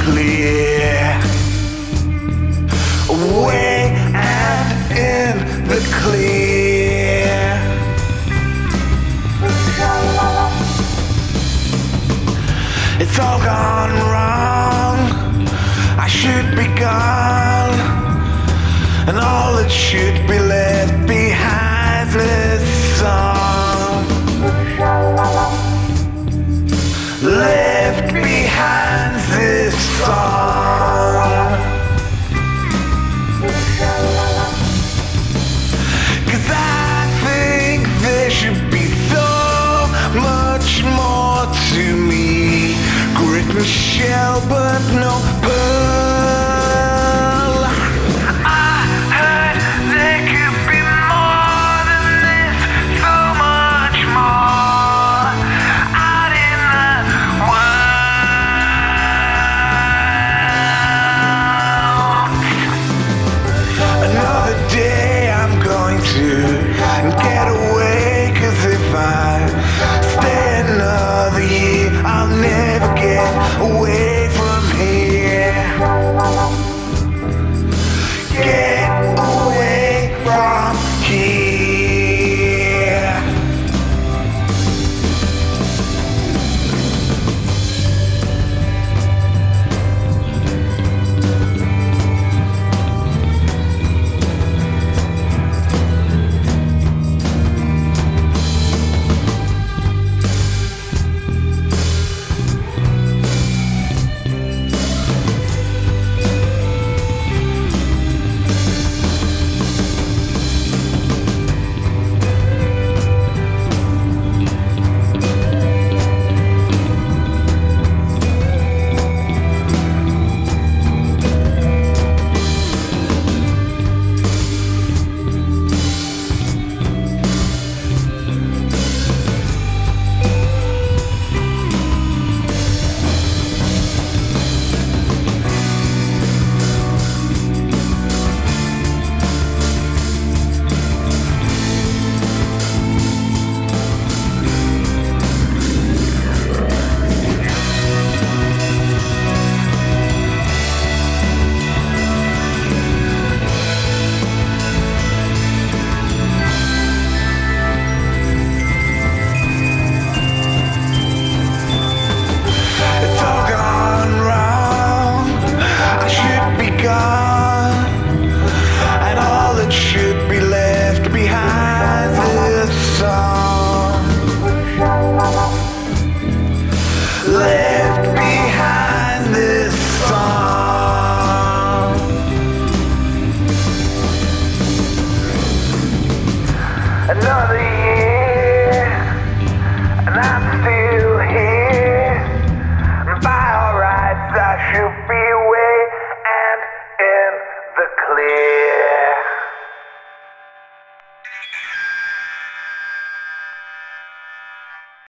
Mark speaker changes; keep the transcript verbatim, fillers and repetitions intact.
Speaker 1: clear. Away and in the clear. It's all gone wrong. I should be gone, and all that should be left behind this song. Left behind this song. 'Cause I think there should be so much more to me. Grit and shell, but no pearl. I heard there could be more than this, so much more out in the world. Another day I'm going to get away, 'cause if I stay another year I'll never get away from here. Get away from here. And all that should be left behind this song. Left behind this song. Another year, and I'm still here. By all rights I should be away and in the clear.